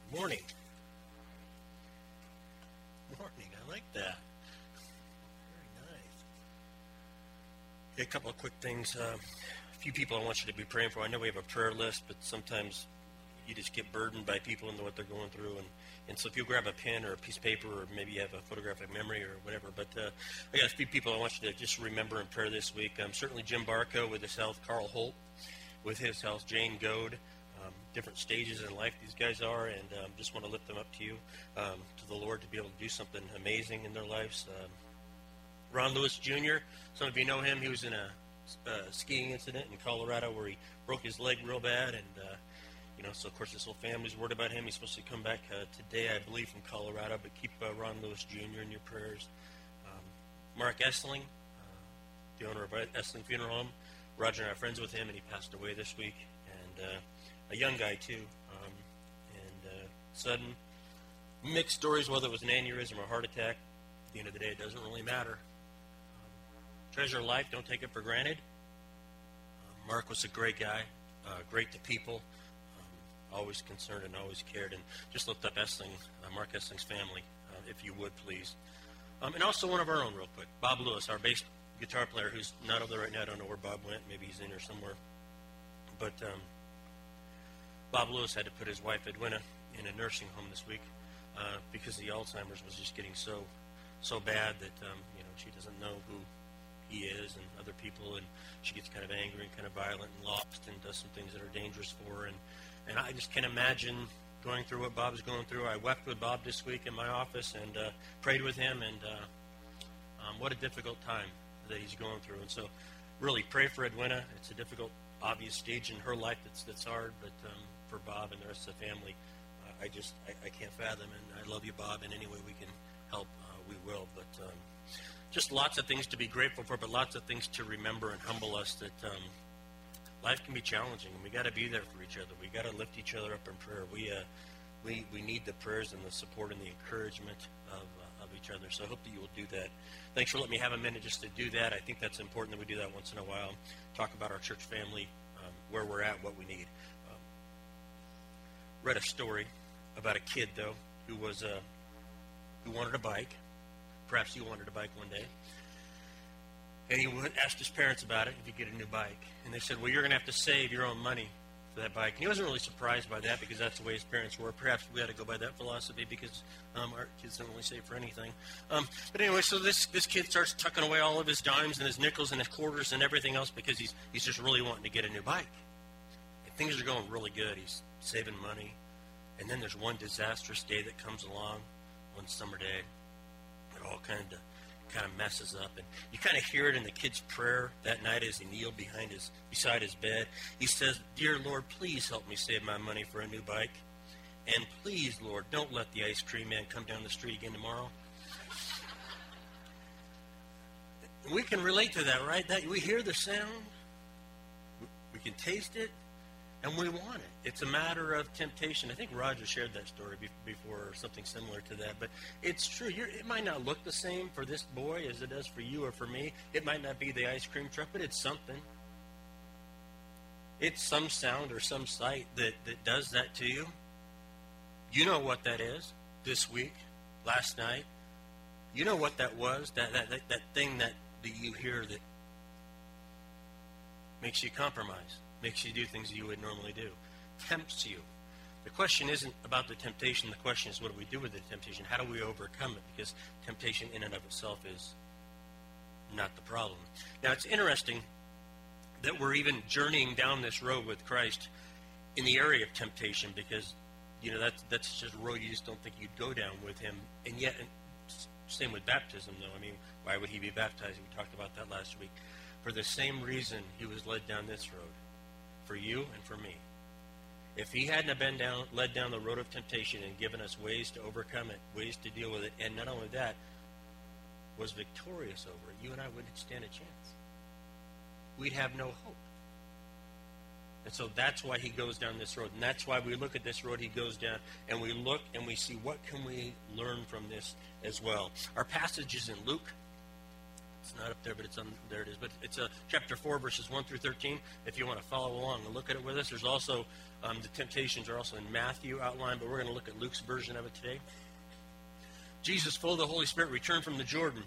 Morning. Morning. I like that. Very nice. A couple of quick things. A few people I want you to be praying for. I know we have a prayer list, but sometimes you just get burdened by people and what they're going through. And so if you grab a pen or a piece of paper, or maybe you have a photographic memory or whatever. But I got a few people I want you to just remember in prayer this week. Certainly Jim Barco with his health, Carl Holt with his health, Jane Goad. Different stages in life these guys are, and just want to lift them up to you, to the Lord, to be able to do something amazing in their lives. Ron Lewis Jr., some of you know him. He was in a skiing incident in Colorado where he broke his leg real bad, and so of course this whole family's worried about him. He's supposed to come back today, I believe, from Colorado, but keep Ron Lewis Jr. in your prayers. Mark Essling, the owner of Essling Funeral Home. Roger and I are friends with him, and he passed away this week. And a young guy, too. Sudden, mixed stories, whether it was an aneurysm or a heart attack. At the end of the day, it doesn't really matter. Treasure life, don't take it for granted. Mark was a great guy, great to people, always concerned and always cared. And just lift up Essling, Mark Essling's family, if you would, please. And also one of our own, real quick, Bob Lewis, our bass guitar player, who's not over there right now. I don't know where Bob went. Maybe he's in here somewhere. But Bob Lewis had to put his wife, Edwina, in a nursing home this week because the Alzheimer's was just getting so bad that she doesn't know who he is and other people, and she gets kind of angry and kind of violent and lost and does some things that are dangerous for her. And I just can't imagine going through what Bob's going through. I wept with Bob this week in my office and prayed with him, and what a difficult time that he's going through. And so really pray for Edwina. It's a difficult, obvious stage in her life that's hard, but for Bob and the rest of the family, I can't fathom. And I love you, Bob, in any way we can help, we will. But just lots of things to be grateful for, but lots of things to remember and humble us that life can be challenging, and we got to be there for each other. We got to lift each other up in prayer. We need the prayers and the support and the encouragement of each other. So I hope that you will do that. Thanks for letting me have a minute just to do that. I think that's important that we do that once in a while. Talk about our church family, where we're at, what we need. Read a story about a kid, though, who wanted a bike. Perhaps you wanted a bike one day. And he asked his parents about it, if you get a new bike. And they said, well, you're going to have to save your own money for that bike. And he wasn't really surprised by that because that's the way his parents were. Perhaps we had to go by that philosophy because our kids don't really save for anything. But anyway, so this kid starts tucking away all of his dimes and his nickels and his quarters and everything else because he's just really wanting to get a new bike. And things are going really good. He's saving money. And then there's one disastrous day that comes along, one summer day. It all kind of messes up, and you kind of hear it in the kid's prayer that night as he kneeled beside his bed. He says, "Dear Lord, please help me save my money for a new bike, and please, Lord, don't let the ice cream man come down the street again tomorrow." We can relate to that, right? That we hear the sound, we can taste it, and we want it. It's a matter of temptation. I think Roger shared that story before, or something similar to that. But it's true. It might not look the same for this boy as it does for you or for me. It might not be the ice cream truck, but it's something. It's some sound or some sight that does that to you. You know what that is this week, last night. You know what that was, that thing that you hear that makes you compromise. Makes you do things you would normally do. Tempts you. The question isn't about the temptation. The question is, what do we do with the temptation? How do we overcome it? Because temptation in and of itself is not the problem. Now, it's interesting that we're even journeying down this road with Christ in the area of temptation because, that's just a road you just don't think you'd go down with him. And yet, same with baptism, though. I mean, why would he be baptizing? We talked about that last week. For the same reason he was led down this road. For you and for me. If he hadn't been led down the road of temptation and given us ways to overcome it, ways to deal with it, and not only that, was victorious over it, you and I wouldn't stand a chance. We'd have no hope. And so that's why he goes down this road. And that's why we look at this road he goes down, and we look and we see what can we learn from this as well. Our passage is in Luke It's not up there, but there it is. But it's chapter 4, verses 1 through 13. If you want to follow along and look at it with us, there's also the temptations are also in Matthew outlined, but we're going to look at Luke's version of it today. Jesus, full of the Holy Spirit, returned from the Jordan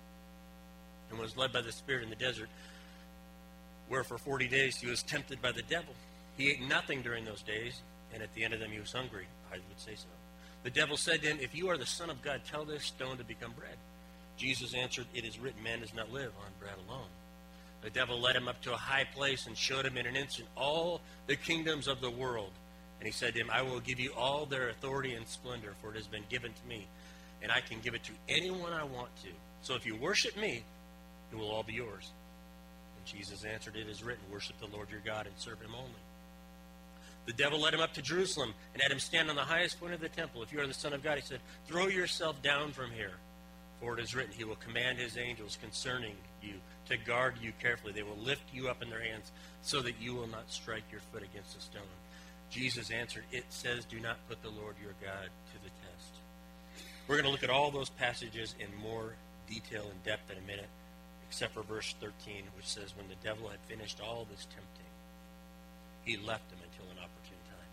and was led by the Spirit in the desert, where for 40 days he was tempted by the devil. He ate nothing during those days, and at the end of them he was hungry. I would say so. The devil said to him, "If you are the Son of God, tell this stone to become bread." Jesus answered, "It is written, man does not live on bread alone." The devil led him up to a high place and showed him in an instant all the kingdoms of the world. And he said to him, "I will give you all their authority and splendor, for it has been given to me, and I can give it to anyone I want to. So if you worship me, it will all be yours." And Jesus answered, "It is written, worship the Lord your God and serve him only." The devil led him up to Jerusalem and had him stand on the highest point of the temple. "If you are the Son of God," he said, "throw yourself down from here. For it is written, he will command his angels concerning you to guard you carefully. They will lift you up in their hands so that you will not strike your foot against a stone." Jesus answered, "It says, do not put the Lord your God to the test." We're going to look at all those passages in more detail and depth in a minute, except for verse 13, which says, when the devil had finished all this tempting, he left him until an opportune time.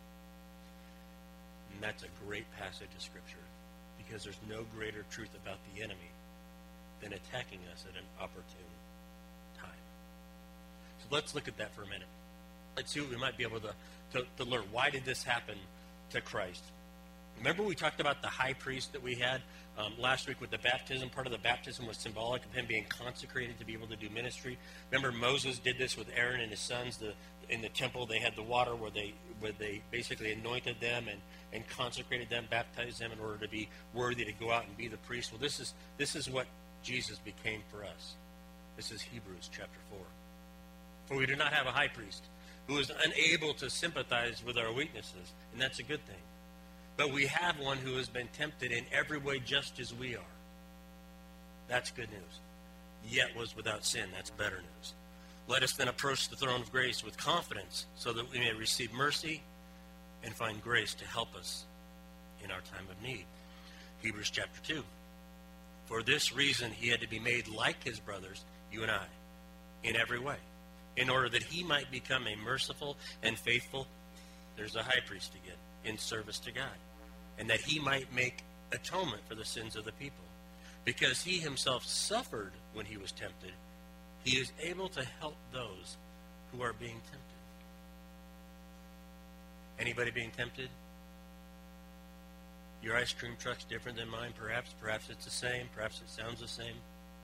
And that's a great passage of Scripture, because there's no greater truth about the enemy than attacking us at an opportune time. So let's look at that for a minute. Let's see what we might be able to learn. Why did this happen to Christ? Remember we talked about the high priest that we had last week with the baptism. Part of the baptism was symbolic of him being consecrated to be able to do ministry. Remember Moses did this with Aaron and his sons. In the temple, they had the water where they basically anointed them and consecrated them, baptized them in order to be worthy to go out and be the priest. Well, this is what Jesus became for us. This is Hebrews chapter 4. For we do not have a high priest who is unable to sympathize with our weaknesses, and that's a good thing. But we have one who has been tempted in every way just as we are. That's good news. Yet was without sin. That's better news. Let us then approach the throne of grace with confidence so that we may receive mercy and find grace to help us in our time of need. Hebrews chapter 2. For this reason he had to be made like his brothers, you and I, in every way, in order that he might become a merciful and faithful, there's a high priest again, in service to God, and that he might make atonement for the sins of the people. Because he himself suffered when he was tempted, he is able to help those who are being tempted. Anybody being tempted? Your ice cream truck's different than mine, perhaps. Perhaps it's the same. Perhaps it sounds the same.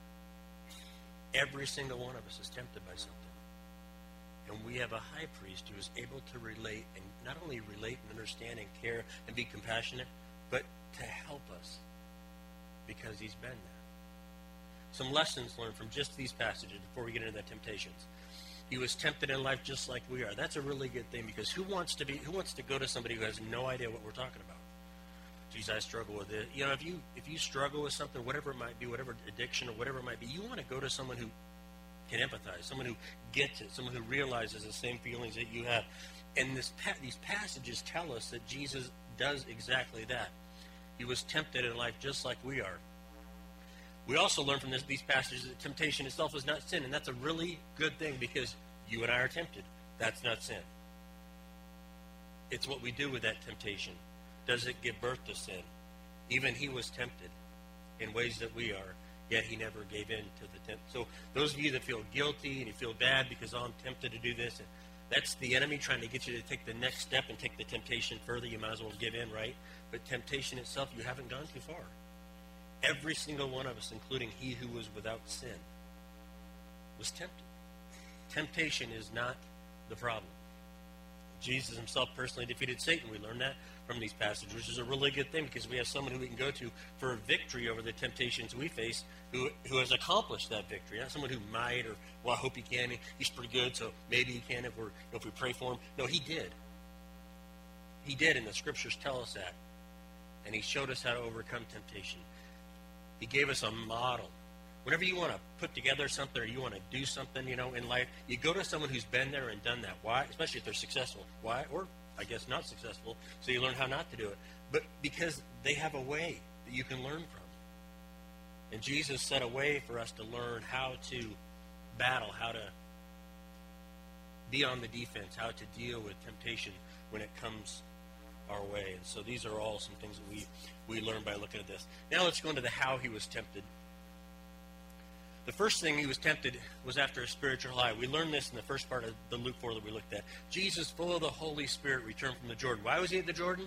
Every single one of us is tempted by something. And we have a high priest who is able to relate, and not only relate and understand and care and be compassionate, but to help us because he's been there. Some lessons learned from just these passages before we get into the temptations. He was tempted in life just like we are. That's a really good thing, because who wants to go to somebody who has no idea what we're talking about? Geez, I struggle with it. You know, if you struggle with something, whatever it might be, whatever addiction or whatever it might be, you want to go to someone who can empathize, someone who gets it, someone who realizes the same feelings that you have. And these passages tell us that Jesus does exactly that. He was tempted in life just like we are. We also learn from these passages that temptation itself is not sin, and that's a really good thing, because you and I are tempted. That's not sin. It's what we do with that temptation. Does it give birth to sin? Even he was tempted in ways that we are, yet he never gave in to the temptation. So those of you that feel guilty and you feel bad because, I'm tempted to do this, and that's the enemy trying to get you to take the next step and take the temptation further. You might as well give in, right? But temptation itself, you haven't gone too far. Every single one of us, including he who was without sin, was tempted. Temptation is not the problem. Jesus himself personally defeated Satan. We learn that from these passages, which is a really good thing, because we have someone who we can go to for victory over the temptations we face, who has accomplished that victory. Not someone who might, or, well, I hope he can. He's pretty good, so maybe he can if we pray for him. No, he did. He did, and the scriptures tell us that. And he showed us how to overcome temptation. He gave us a model. Whenever you want to put together something, or you want to do something, in life, you go to someone who's been there and done that. Why? Especially if they're successful. Why? Or, I guess, not successful, so you learn how not to do it. But because they have a way that you can learn from. And Jesus set a way for us to learn how to battle, how to be on the defense, how to deal with temptation when it comes our way. And so these are all some things that we learn by looking at this. Now let's go into the how he was tempted. The first thing he was tempted was after a spiritual high. We learned this in the first part of the Luke 4 that we looked at. Jesus, full of the Holy Spirit, returned from the Jordan. Why was he at the Jordan?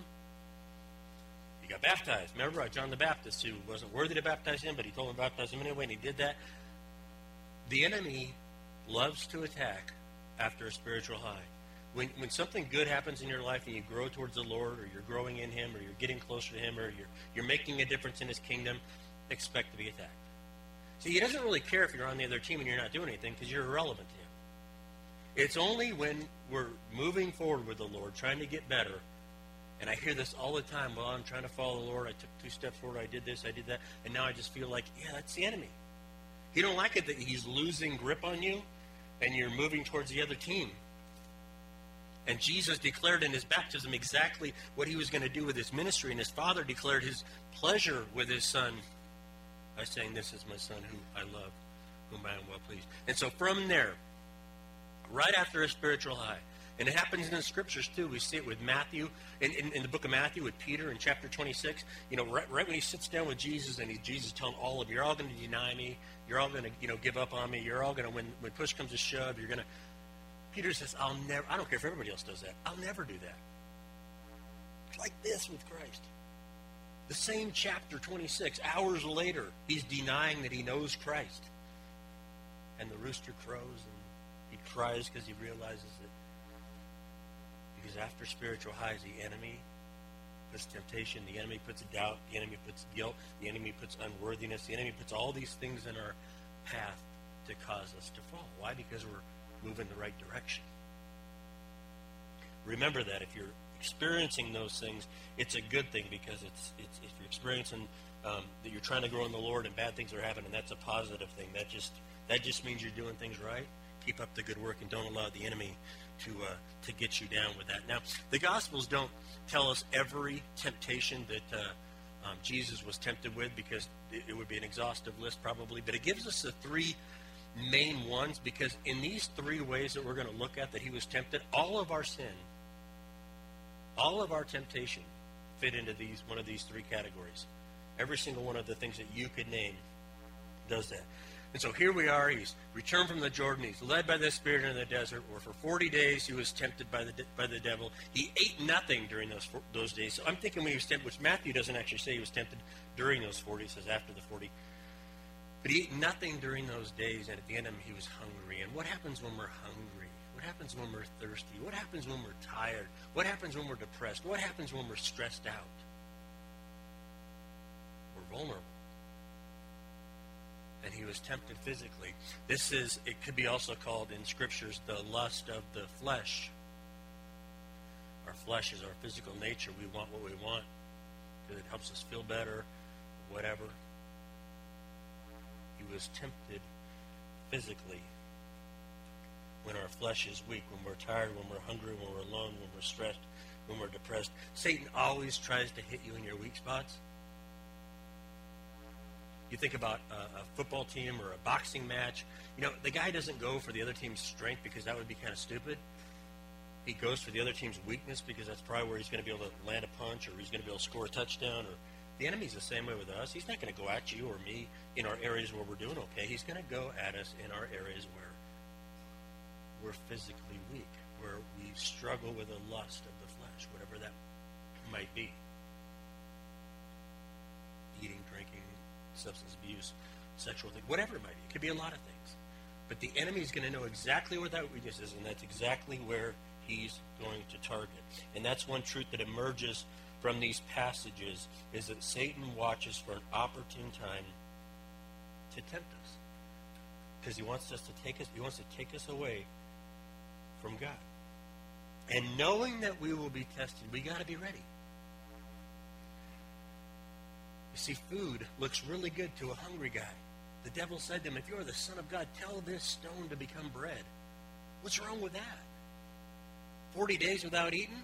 He got baptized. Remember John the Baptist, who wasn't worthy to baptize him, but he told him to baptize him anyway, and he did that. The enemy loves to attack after a spiritual high. When something good happens in your life and you grow towards the Lord, or you're growing in Him, or you're getting closer to Him, or you're making a difference in His kingdom, expect to be attacked. See, He doesn't really care if you're on the other team and you're not doing anything, because you're irrelevant to Him. It's only when we're moving forward with the Lord, trying to get better, and I hear this all the time, well, I'm trying to follow the Lord, I took 2 steps forward, I did this, I did that, and now I just feel like, yeah, that's the enemy. You don't like it that he's losing grip on you, and you're moving towards the other team. And Jesus declared in his baptism exactly what he was going to do with his ministry, and his Father declared his pleasure with his Son by saying, "This is my Son who I love, whom I am well pleased." And so from there, right after a spiritual high, and it happens in the Scriptures too. We see it with Matthew, in the book of Matthew with Peter in chapter 26. You know, right when he sits down with Jesus, and Jesus telling all of you, you're all going to deny me. You're all going to, give up on me. You're all going to, when push comes to shove, you're going to. Peter says, I don't care if everybody else does that. I'll never do that. It's like this with Christ. The same chapter 26, hours later, he's denying that he knows Christ. And the rooster crows, and he cries because he realizes that. Because after spiritual highs, the enemy puts temptation, the enemy puts doubt, the enemy puts guilt, the enemy puts unworthiness, the enemy puts all these things in our path to cause us to fall. Why? Because we're moving the right direction. Remember that if you're experiencing those things, it's a good thing, because it's if you're experiencing that you're trying to grow in the Lord and bad things are happening, that's a positive thing. That just means you're doing things right. Keep up the good work and don't allow the enemy to get you down with that. Now, the Gospels don't tell us every temptation that Jesus was tempted with, because it would be an exhaustive list probably, but it gives us the 3 main ones, because in these 3 ways that we're going to look at that he was tempted, all of our sin, all of our temptation fit into one of these 3 categories. Every single one of the things that you could name does that. And so here we are. He's returned from the Jordan. He's led by the Spirit in the desert, where for 40 days he was tempted by the devil. He ate nothing during those days. So I'm thinking when he was tempted, which Matthew doesn't actually say he was tempted during those 40. It says after the 40. But he ate nothing during those days, and at the end of them, he was hungry. And what happens when we're hungry? What happens when we're thirsty? What happens when we're tired? What happens when we're depressed? What happens when we're stressed out? We're vulnerable. And he was tempted physically. It could be also called in Scriptures the lust of the flesh. Our flesh is our physical nature. We want what we want because it helps us feel better, whatever. He was tempted physically when our flesh is weak, when we're tired, when we're hungry, when we're alone, when we're stressed, when we're depressed. Satan always tries to hit you in your weak spots. You think about a football team or a boxing match. The guy doesn't go for the other team's strength, because that would be kind of stupid. He goes for the other team's weakness, because that's probably where he's going to be able to land a punch, or he's going to be able to score a touchdown. Or the enemy's the same way with us. He's not going to go at you or me in our areas where we're doing okay. He's going to go at us in our areas where we're physically weak, where we struggle with the lust of the flesh, whatever that might be. Eating, drinking, substance abuse, sexual thing, whatever it might be. It could be a lot of things. But the enemy is going to know exactly where that weakness is, and that's exactly where he's going to target. And that's one truth that emerges from these passages, is that Satan watches for an opportune time to tempt us. Because he wants to take us away from God. And knowing that we will be tested, we got to be ready. You see, food looks really good to a hungry guy. The devil said to him, if you are the Son of God, tell this stone to become bread. What's wrong with that? 40 days without eating?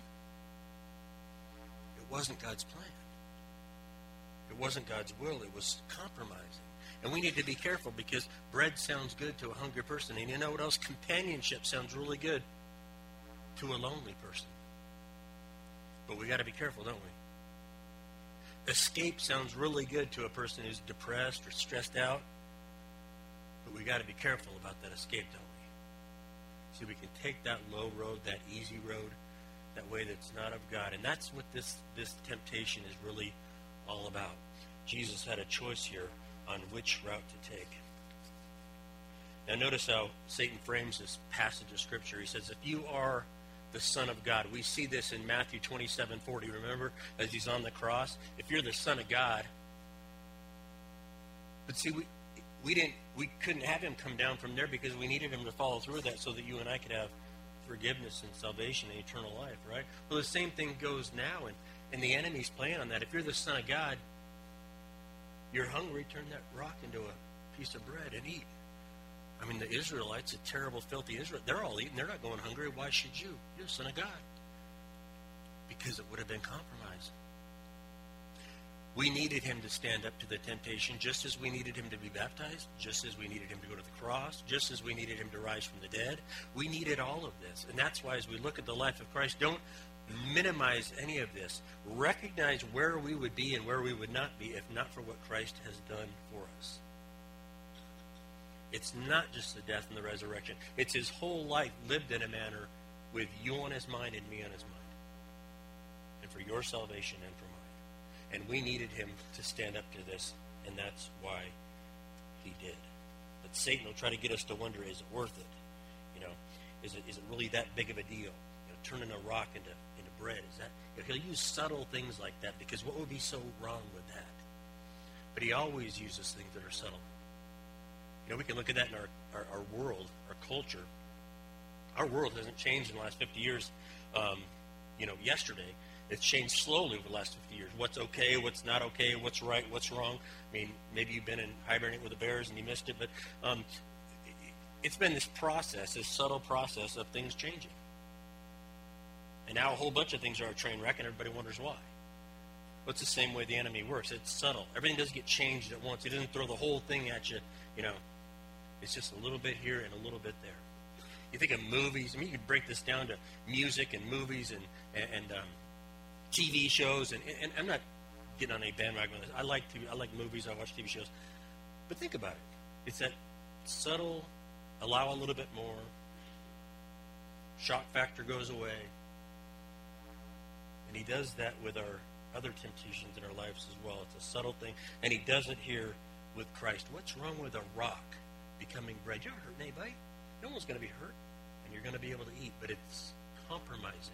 It wasn't God's plan. It wasn't God's will. It was compromising. And we need to be careful because bread sounds good to a hungry person. And you know what else? Companionship sounds really good to a lonely person. But we got to be careful, don't we? Escape sounds really good to a person who's depressed or stressed out. But we got to be careful about that escape, don't we? See, we can take that low road, that easy road, that way that's not of God. And that's what this temptation is really all about. Jesus had a choice here on which route to take. Now notice how Satan frames this passage of Scripture. He says, if you are the Son of God. We see this in Matthew 27:40. Remember, as he's on the cross? If you're the Son of God. But see, we couldn't have him come down from there because we needed him to follow through with that so that you and I could have forgiveness and salvation and eternal life, right? Well, the same thing goes now, and the enemy's playing on that. If you're the Son of God, you're hungry, turn that rock into a piece of bread and eat. I mean, the Israelites, a terrible, filthy Israel, they're all eating. They're not going hungry. Why should you? You're the Son of God. Because it would have been compromise. We needed him to stand up to the temptation just as we needed him to be baptized, just as we needed him to go to the cross, just as we needed him to rise from the dead. We needed all of this. And that's why as we look at the life of Christ, don't minimize any of this. Recognize where we would be and where we would not be if not for what Christ has done for us. It's not just the death and the resurrection. It's his whole life lived in a manner with you on his mind and me on his mind. And for your salvation and for mine. And we needed him to stand up to this, and that's why he did. But Satan will try to get us to wonder, is it worth it? You know, is it really that big of a deal? You know, turning a rock into bread. Is that, you know, he'll use subtle things like that because what would be so wrong with that? But he always uses things that are subtle. You know, we can look at that in our world, our culture. Our world hasn't changed in the last 50 years, yesterday. It's changed slowly over the last 50 years. What's okay, what's not okay, what's right, what's wrong. I mean, maybe you've been in hibernate with the bears and you missed it, but it's been this process, this subtle process of things changing. And now a whole bunch of things are a train wreck and everybody wonders why. Well, it's the same way the enemy works. It's subtle. Everything doesn't get changed at once. He doesn't throw the whole thing at you, you know. It's just a little bit here and a little bit there. You think of movies. I mean, you could break this down to music and movies and TV shows. And I'm not getting on a bandwagon on this. I like movies. I watch TV shows. But think about it. It's that subtle, allow a little bit more. Shock factor goes away. And he does that with our other temptations in our lives as well. It's a subtle thing. And he does it here with Christ. What's wrong with a rock becoming bread? You're not hurting anybody. No one's going to be hurt. And you're going to be able to eat. But it's compromising.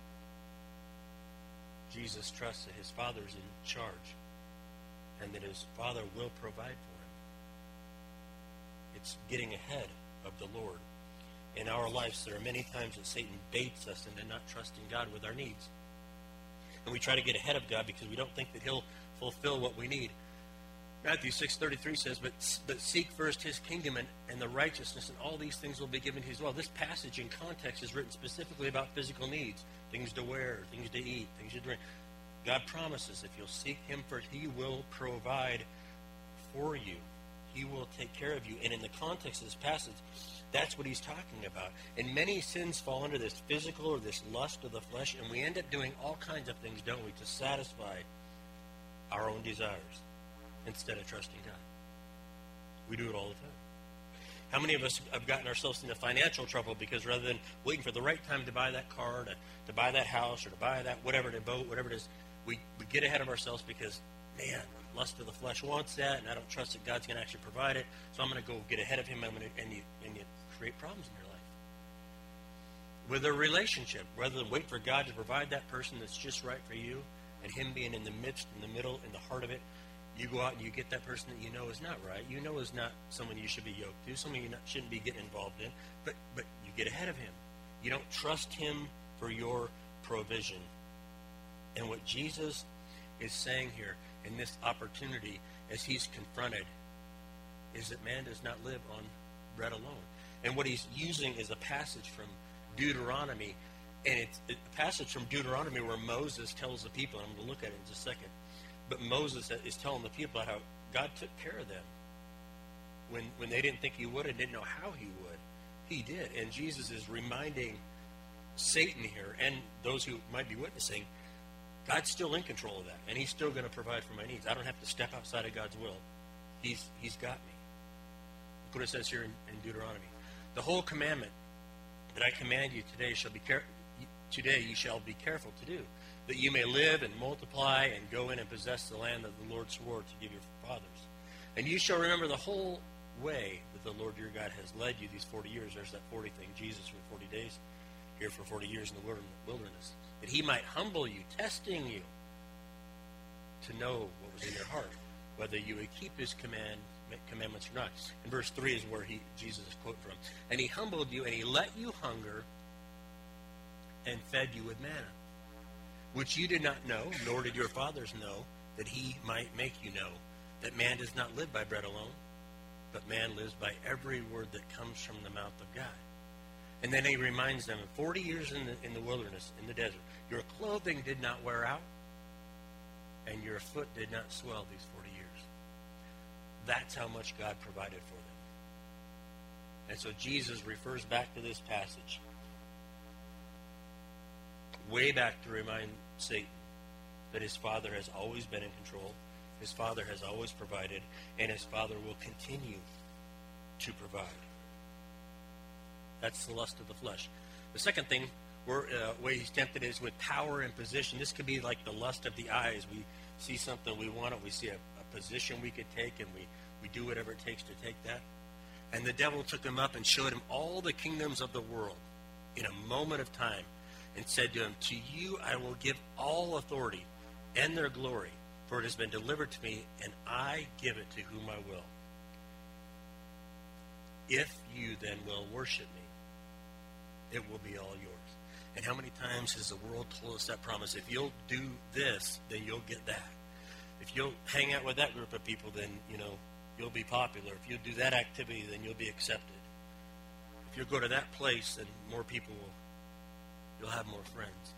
Jesus trusts that his Father's in charge. And that his Father will provide for him. It's getting ahead of the Lord. In our lives, there are many times that Satan baits us into not trusting God with our needs. And we try to get ahead of God because we don't think that he'll fulfill what we need. Matthew 6:33 says, but seek first his kingdom and the righteousness, and all these things will be given to you as well. This passage in context is written specifically about physical needs, things to wear, things to eat, things to drink. God promises if you'll seek him first, he will provide for you. He will take care of you. And in the context of this passage, that's what he's talking about. And many sins fall under this physical or this lust of the flesh, and we end up doing all kinds of things, don't we, to satisfy our own desires instead of trusting God. We do it all the time. How many of us have gotten ourselves into financial trouble because rather than waiting for the right time to buy that car, to buy that house, or to buy that whatever, to boat, whatever it is, we get ahead of ourselves because, man, lust of the flesh wants that, and I don't trust that God's going to actually provide it, so I'm going to go get ahead of him, and you create problems in your life. With a relationship, rather than wait for God to provide that person that's just right for you, and him being in the midst, in the middle, in the heart of it, you go out and you get that person that you know is not right, you know is not someone you should be yoked to, someone you shouldn't be getting involved in, but you get ahead of him. You don't trust him for your provision. And what Jesus is saying here in this opportunity as he's confronted is that man does not live on bread alone. And what he's using is a passage from Deuteronomy, and it's a passage from Deuteronomy where Moses tells the people, and I'm going to look at it in just a second, but Moses is telling the people how God took care of them when they didn't think he would and didn't know how he would. He did. And Jesus is reminding Satan here and those who might be witnessing, God's still in control of that, and he's still going to provide for my needs. I don't have to step outside of God's will. He's got me. Look what it says here in Deuteronomy. The whole commandment that I command you today today you shall be careful to do, that you may live and multiply and go in and possess the land that the Lord swore to give your fathers. And you shall remember the whole way that the Lord your God has led you these 40 years. There's that 40 thing. Jesus for 40 days, here for 40 years in the wilderness. That he might humble you, testing you to know what was in your heart, whether you would keep his commandments or not. And verse 3 is where Jesus is quoting from. And he humbled you, and he let you hunger, and fed you with manna, which you did not know, nor did your fathers know, that he might make you know that man does not live by bread alone, but man lives by every word that comes from the mouth of God. And then he reminds them, 40 years in the wilderness, in the desert, your clothing did not wear out, and your foot did not swell these 40 years. That's how much God provided for them. And so Jesus refers back to this passage, way back to remind Satan that his Father has always been in control, his Father has always provided, and his Father will continue to provide. That's the lust of the flesh. The second thing, way he's tempted is with power and position. This could be like the lust of the eyes. We see something, we want it, we see a position we could take, and we do whatever it takes to take that. And the devil took him up and showed him all the kingdoms of the world in a moment of time, and said to him, to you I will give all authority and their glory, for it has been delivered to me, and I give it to whom I will. If you then will worship me, it will be all yours. And how many times has the world told us that promise? If you'll do this, then you'll get that. If you'll hang out with that group of people, then, you'll be popular. If you'll do that activity, then you'll be accepted. If you'll go to that place, then more people you'll have more friends.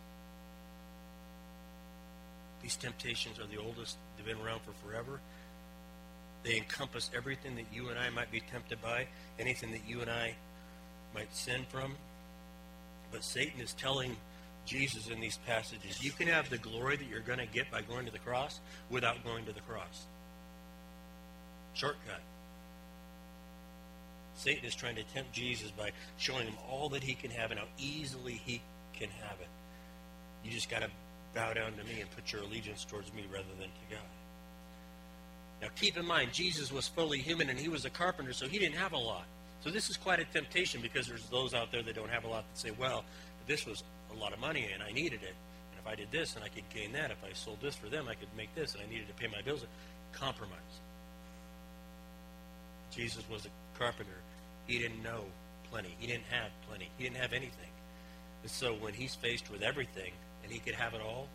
These temptations are the oldest. They've been around for forever. They encompass everything that you and I might be tempted by, anything that you and I might sin from. But Satan is telling Jesus in these passages, you can have the glory that you're going to get by going to the cross without going to the cross. Shortcut. Satan is trying to tempt Jesus by showing him all that he can have and how easily he can have it. You just got to bow down to me and put your allegiance towards me rather than to God. Now keep in mind, Jesus was fully human and he was a carpenter, so he didn't have a lot. So this is quite a temptation, because there's those out there that don't have a lot that say, well, this was a lot of money and I needed it. And if I did this, and I could gain that. If I sold this for them, I could make this, and I needed to pay my bills. Compromise. Jesus was a carpenter. He didn't know plenty. He didn't have plenty. He didn't have anything. And so when he's faced with everything and he could have it all,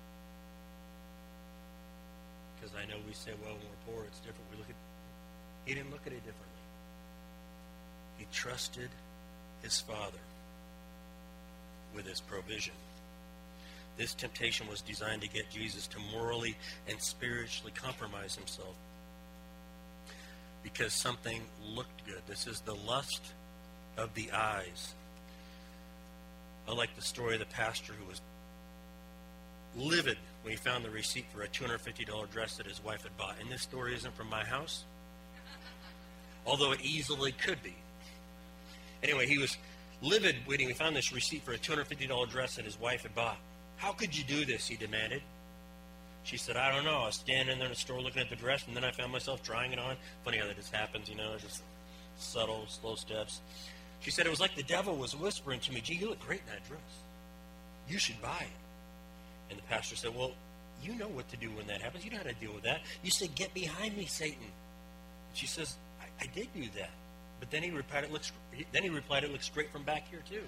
because I know we say, well, when we're poor, it's different. He didn't look at it differently. He trusted his Father with his provision. This temptation was designed to get Jesus to morally and spiritually compromise himself because something looked good. This is the lust of the eyes. I like the story of the pastor who was livid when he found the receipt for a $250 dress that his wife had bought. And this story isn't from my house, although it easily could be. Anyway, he was livid when he found this receipt for a $250 dress that his wife had bought. How could you do this? He demanded. She said, I don't know. I was standing there in the store looking at the dress, and then I found myself trying it on. Funny how that just happens, just subtle, slow steps. She said, it was like the devil was whispering to me, gee, you look great in that dress. You should buy it. And the pastor said, well, you know what to do when that happens. You know how to deal with that. You said, get behind me, Satan. And she says, I did do that. But then he replied, it looks great from back here, too.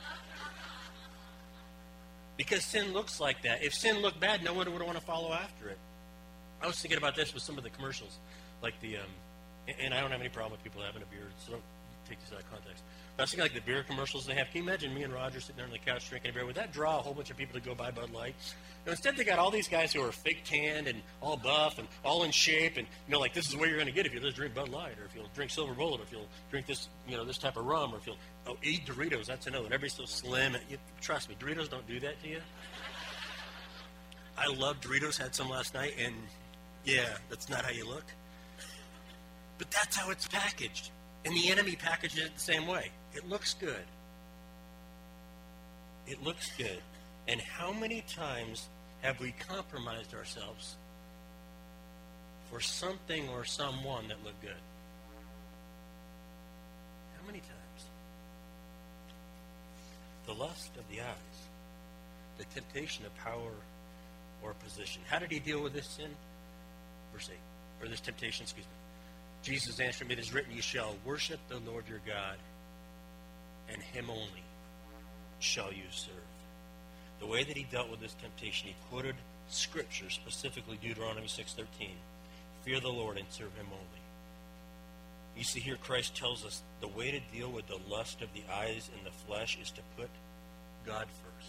Because sin looks like that. If sin looked bad, no one would want to follow after it. I was thinking about this with some of the commercials. Like and I don't have any problem with people having a beard, so take this out of context. But I was thinking like the beer commercials they have. Can you imagine me and Roger sitting there on the couch drinking a beer? Would that draw a whole bunch of people to go buy Bud Light? Instead, they got all these guys who are fake tanned and all buff and all in shape, and like this is where you're going to get if you just drink Bud Light, or if you'll drink Silver Bullet, or if you'll drink this this type of rum, or if you'll eat Doritos. That's another one. Everybody's so slim. And trust me, Doritos don't do that to you. I love Doritos. Had some last night, and yeah, that's not how you look. But that's how it's packaged. And the enemy packages it the same way. It looks good. It looks good. And how many times have we compromised ourselves for something or someone that looked good? How many times? The lust of the eyes. The temptation of power or position. How did he deal with this sin? Verse 8. Or this temptation, excuse me. Jesus answered him, it is written, you shall worship the Lord your God, and him only shall you serve. The way that he dealt with this temptation, he quoted Scripture, specifically Deuteronomy 6:13. Fear the Lord and serve him only. You see here, Christ tells us the way to deal with the lust of the eyes and the flesh is to put God first.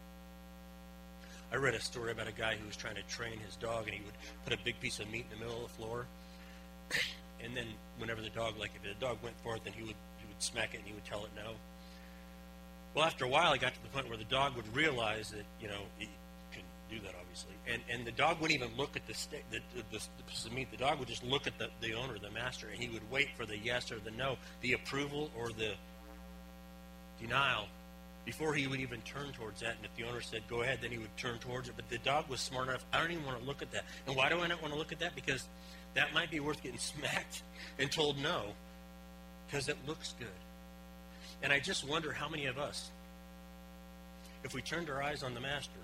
I read a story about a guy who was trying to train his dog, and he would put a big piece of meat in the middle of the floor. And then whenever the dog, like if the dog went for it, then he would smack it and he would tell it no. Well, after a while, he got to the point where the dog would realize that, he couldn't do that, obviously. And the dog wouldn't even look at the piece of meat. The dog would just look at the owner, the master, and he would wait for the yes or the no, the approval or the denial, before he would even turn towards that. And if the owner said, go ahead, then he would turn towards it. But the dog was smart enough, I don't even want to look at that. And why do I not want to look at that? Because that might be worth getting smacked and told no, because it looks good. And I just wonder how many of us, if we turned our eyes on the Master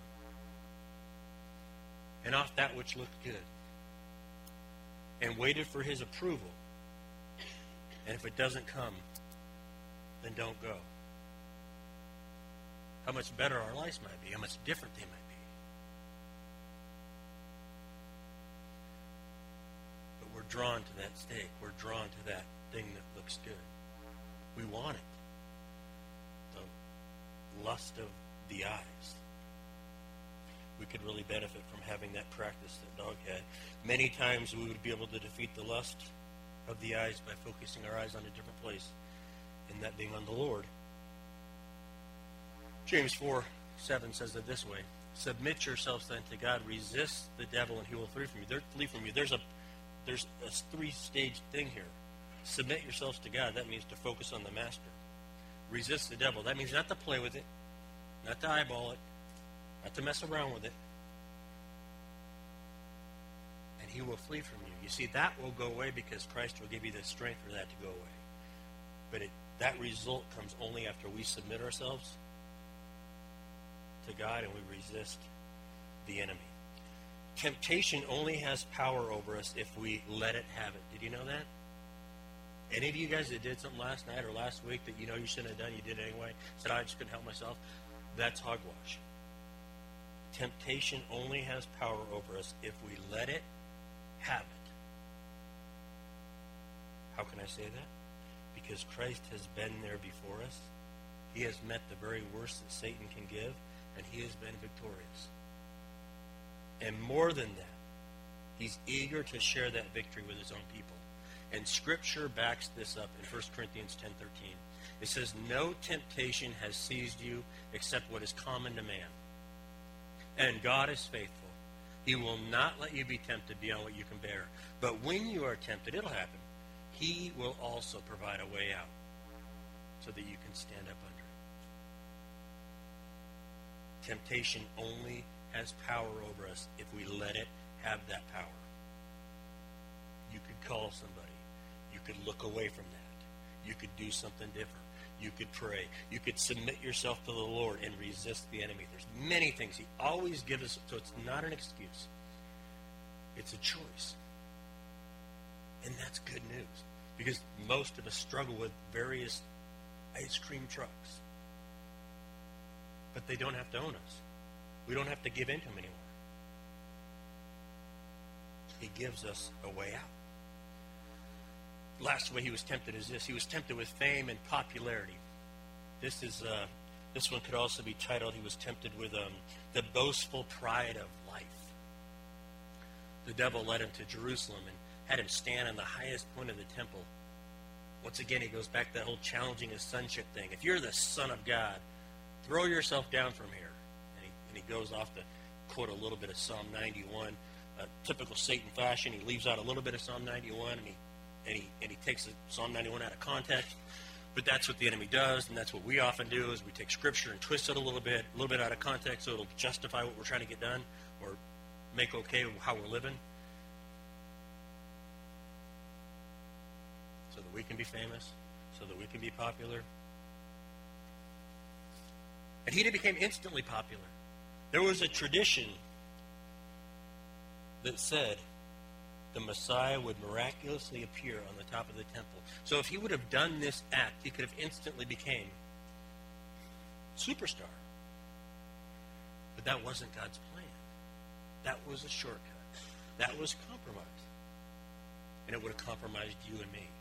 and off that which looked good and waited for his approval, and if it doesn't come, then don't go. How much better our lives might be, how much different they might be. We're drawn to that steak. We're drawn to that thing that looks good. We want it. The lust of the eyes. We could really benefit from having that practice that dog had. Many times we would be able to defeat the lust of the eyes by focusing our eyes on a different place, and that being on the Lord. James 4:7 says it this way. Submit yourselves then to God. Resist the devil, and he will flee from you. There's a three-stage thing here. Submit yourselves to God. That means to focus on the Master. Resist the devil. That means not to play with it, not to eyeball it, not to mess around with it. And he will flee from you. You see, that will go away because Christ will give you the strength for that to go away. But that result comes only after we submit ourselves to God and we resist the enemy. Temptation only has power over us if we let it have it. Did you know that? Any of you guys that did something last night or last week that you shouldn't have done, you did it anyway, said, I just couldn't help myself, that's hogwash. Temptation only has power over us if we let it have it. How can I say that? Because Christ has been there before us. He has met the very worst that Satan can give, and he has been victorious. And more than that, he's eager to share that victory with his own people. And Scripture backs this up in 1 Corinthians 10:13. It says, no temptation has seized you except what is common to man. And God is faithful. He will not let you be tempted beyond what you can bear. But when you are tempted, it'll happen. He will also provide a way out so that you can stand up under it. Temptation only has power over us if we let it have that power. You could call somebody. You could look away from that. You could do something different. You could pray. You could submit yourself to the Lord and resist the enemy. There's many things. He always gives us, so it's not an excuse. It's a choice. And that's good news. Because most of us struggle with various ice cream trucks. But they don't have to own us. We don't have to give in to them anymore. He gives us a way out. last way he was tempted is this. He was tempted with fame and popularity. This one could also be titled, he was tempted with the boastful pride of life. The devil led him to Jerusalem and had him stand on the highest point of the temple. Once again, he goes back to that whole challenging his sonship thing. If you're the Son of God, throw yourself down from here. And he goes off to quote a little bit of Psalm 91. Typical Satan fashion, he leaves out a little bit of Psalm 91, and he takes Psalm 91 out of context. But that's what the enemy does, and that's what we often do, is we take Scripture and twist it a little bit out of context, so it'll justify what we're trying to get done, or make okay how we're living, so that we can be famous, so that we can be popular. And he became instantly popular. There was a tradition that said the Messiah would miraculously appear on the top of the temple. So if he would have done this act, he could have instantly became superstar. But that wasn't God's plan. That was a shortcut. That was compromise. And it would have compromised you and me.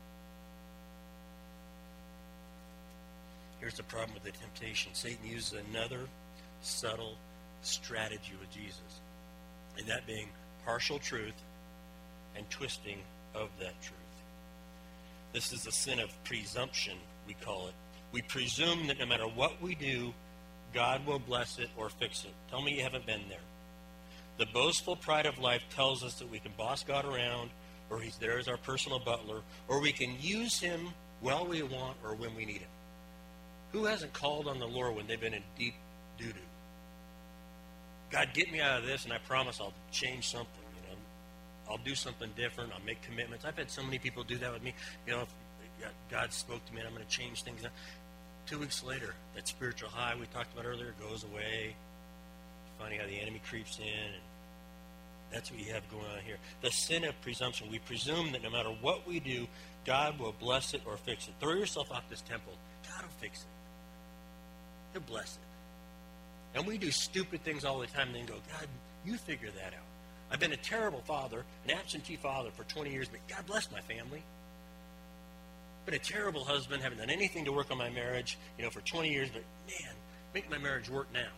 Here's the problem with the temptation. Satan uses another subtle strategy with Jesus, and that being partial truth and twisting of that truth. This is the sin of presumption, we call it. We presume that no matter what we do, God will bless it or fix it. Tell me you haven't been there. The boastful pride of life tells us that we can boss God around, or he's there as our personal butler, or we can use him while we want or when we need him. Who hasn't called on the Lord when they've been in deep doo-doo? God, get me out of this, and I promise I'll change something. I'll do something different. I'll make commitments. I've had so many people do that with me. If God spoke to me and I'm going to change things. 2 weeks later, that spiritual high we talked about earlier goes away. Funny how the enemy creeps in. And that's what you have going on here. The sin of presumption. We presume that no matter what we do, God will bless it or fix it. Throw yourself off this temple. God will fix it. He'll bless it. And we do stupid things all the time and then go, God, you figure that out. I've been a terrible father, an absentee father for 20 years, but God bless my family. Been a terrible husband, haven't done anything to work on my marriage, for 20 years, but man, make my marriage work now.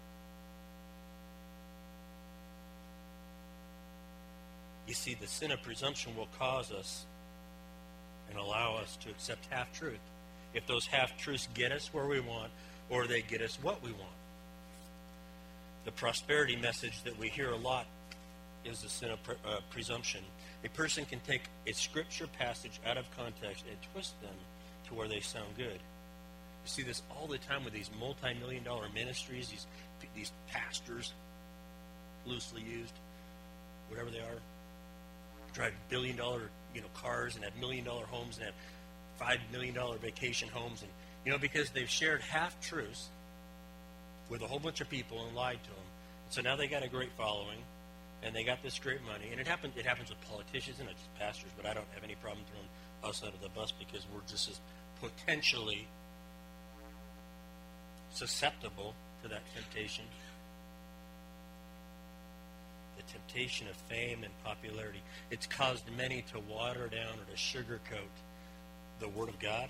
You see, the sin of presumption will cause us and allow us to accept half-truth. If those half-truths get us where we want, or they get us what we want. The prosperity message that we hear a lot is the sin of presumption. A person can take a scripture passage out of context and twist them to where they sound good. You see this all the time with these multi-million-dollar ministries, these pastors, loosely used, whatever they are, drive billion-dollar cars and have million-dollar homes and have $5 million vacation homes, and because they've shared half-truths with a whole bunch of people and lied to them. So now they got a great following. And they got this great money. And it happens with politicians and not just pastors, but I don't have any problem throwing us under the bus because we're just as potentially susceptible to that temptation. The temptation of fame and popularity. It's caused many to water down or to sugarcoat the Word of God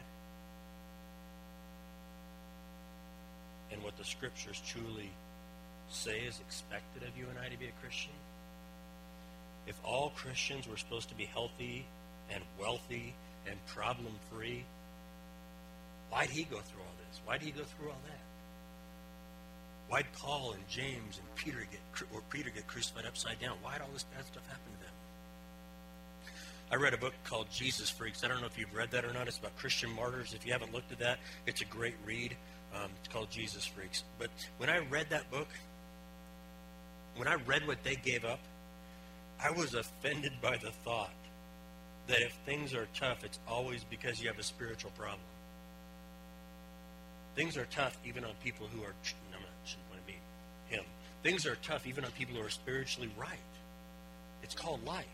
and what the Scriptures truly say is expected of you and I to be a Christian. If all Christians were supposed to be healthy and wealthy and problem-free, why'd he go through all this? Why'd he go through all that? Why'd Paul and James and Peter get crucified upside down? Why'd all this bad stuff happen to them? I read a book called Jesus Freaks. I don't know if you've read that or not. It's about Christian martyrs. If you haven't looked at that, it's a great read. It's called Jesus Freaks. But when I read that book, when I read what they gave up, I was offended by the thought that if things are tough, it's always because you have a spiritual problem. Things are tough even on people who are, I shouldn't want to be him. Things are tough even on people who are spiritually right. It's called life.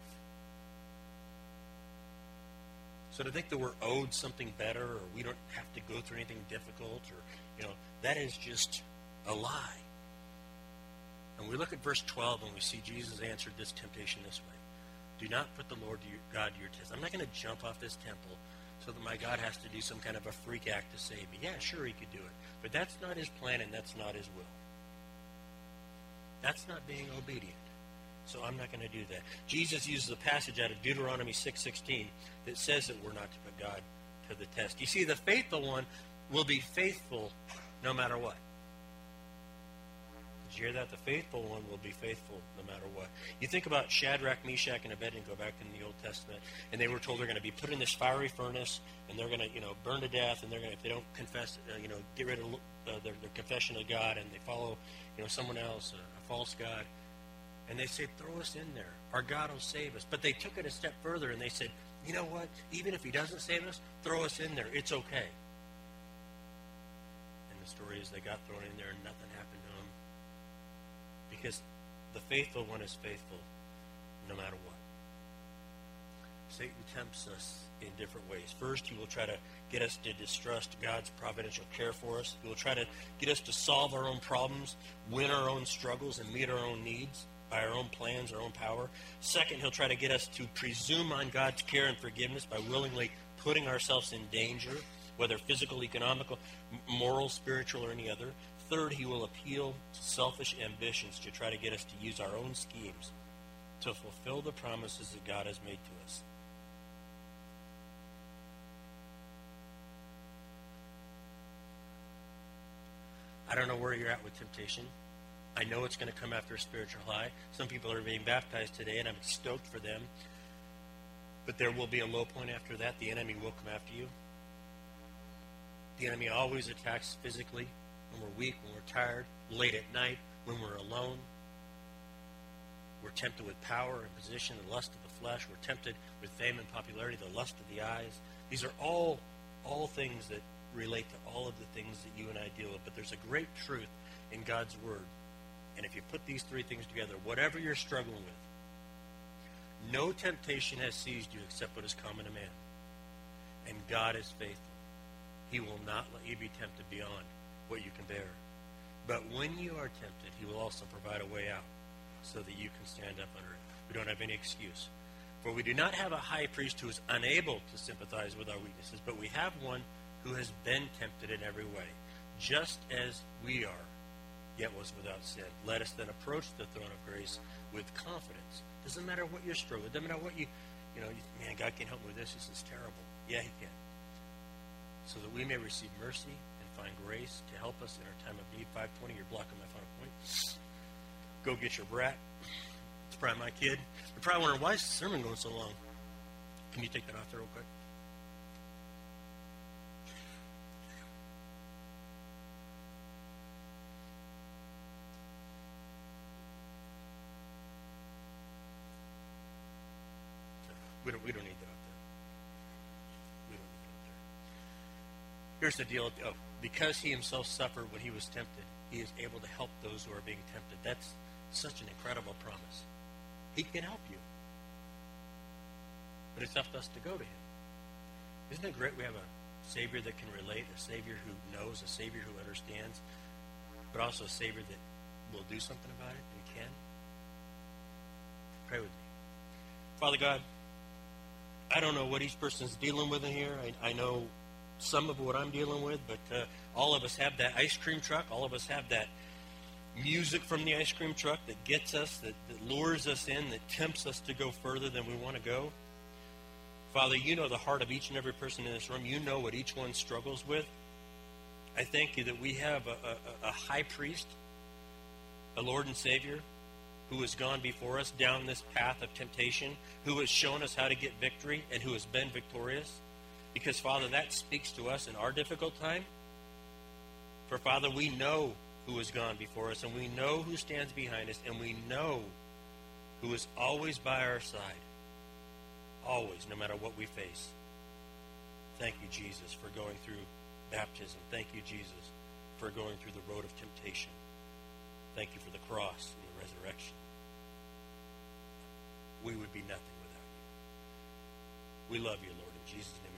So to think that we're owed something better or we don't have to go through anything difficult or, that is just a lie. And we look at verse 12 and we see Jesus answered this temptation this way. Do not put the Lord God to your test. I'm not going to jump off this temple so that my God has to do some kind of a freak act to save me. Yeah, sure, he could do it. But that's not his plan, and that's not his will. That's not being obedient. So I'm not going to do that. Jesus uses a passage out of Deuteronomy 6:16 that says that we're not to put God to the test. You see, the faithful one will be faithful no matter what. Did you hear that? The faithful one will be faithful no matter what. You think about Shadrach, Meshach, and Abednego back in the Old Testament, and they were told they're going to be put in this fiery furnace, and they're going to, burn to death, and they're going to, if they don't confess, get rid of their confession of God, and they follow, someone else, a false god, and they say, throw us in there. Our God will save us. But they took it a step further, and they said, you know what? Even if he doesn't save us, throw us in there. It's okay. And the story is they got thrown in there, and nothing happened to them. Because the faithful one is faithful no matter what. Satan tempts us in different ways. First, he will try to get us to distrust God's providential care for us. He will try to get us to solve our own problems, win our own struggles, and meet our own needs by our own plans, our own power. Second, he'll try to get us to presume on God's care and forgiveness by willingly putting ourselves in danger, whether physical, economical, moral, spiritual, or any other. Third, he will appeal to selfish ambitions to try to get us to use our own schemes to fulfill the promises that God has made to us. I don't know where you're at with temptation. I know it's going to come after a spiritual high. Some people are being baptized today, and I'm stoked for them. But there will be a low point after that. The enemy will come after you. The enemy always attacks physically, when we're weak, when we're tired, late at night, when we're alone. We're tempted with power and position, the lust of the flesh. We're tempted with fame and popularity, the lust of the eyes. These are all things that relate to all of the things that you and I deal with. But there's a great truth in God's Word. And if you put these three things together, whatever you're struggling with, no temptation has seized you except what is common to man. And God is faithful. He will not let you be tempted beyond what you can bear. But when you are tempted, he will also provide a way out so that you can stand up under it. We don't have any excuse. For we do not have a high priest who is unable to sympathize with our weaknesses, but we have one who has been tempted in every way, just as we are, yet was without sin. Let us then approach the throne of grace with confidence. Doesn't matter what you're struggling with. Doesn't matter what man, God can't help me with this. This is terrible. Yeah, he can. So that we may receive mercy and find grace to help us in our time of need. 5:20, you're blocking my final point. Go get your brat. It's probably my kid. You're probably wondering, why is the sermon going so long? Can you take that off there real quick? We don't need that up there. We don't need that up there. Here's the deal. Because he himself suffered when he was tempted, he is able to help those who are being tempted. That's such an incredible promise. He can help you. But it's up to us to go to him. Isn't it great we have a Savior that can relate, a Savior who knows, a Savior who understands, but also a Savior that will do something about it and can? Pray with me. Father God, I don't know what each person's dealing with in here. I know some of what I'm dealing with, but all of us have that ice cream truck. All of us have that music from the ice cream truck that gets us, that lures us in, that tempts us to go further than we want to go. Father, you know the heart of each and every person in this room. You know what each one struggles with. I thank you that we have a high priest, a Lord and Savior, who has gone before us down this path of temptation, who has shown us how to get victory, and who has been victorious. Because, Father, that speaks to us in our difficult time. For, Father, we know who has gone before us, and we know who stands behind us, and we know who is always by our side. Always, no matter what we face. Thank you, Jesus, for going through baptism. Thank you, Jesus, for going through the road of temptation. Thank you for the cross and the resurrection. We would be nothing without you. We love you, Lord. In Jesus' name.